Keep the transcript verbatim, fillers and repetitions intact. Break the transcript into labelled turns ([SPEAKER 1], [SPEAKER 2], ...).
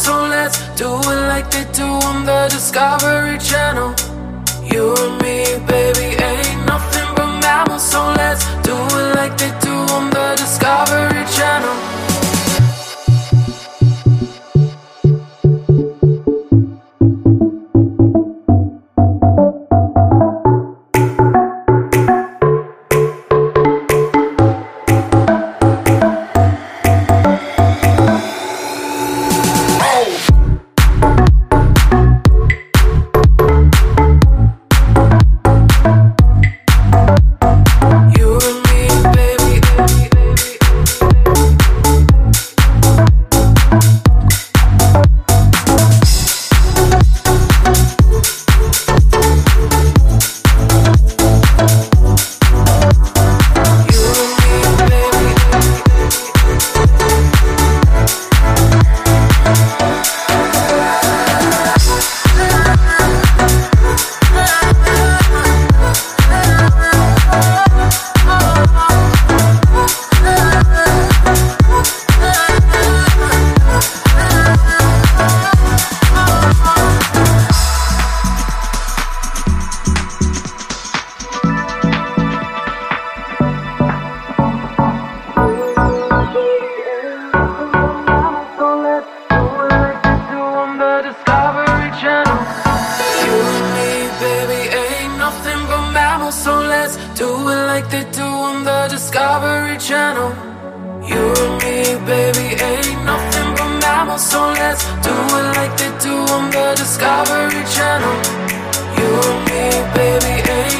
[SPEAKER 1] so let's do it like they do on the Discovery Channel. You and me, baby, ain't nothing but mammals, so let's do it like they do on the Discovery Channel. So let's do it like they do on the Discovery Channel. You and me, baby, ain't nothing but mammals, so let's do it like they do on the Discovery Channel. You and me, baby, ain't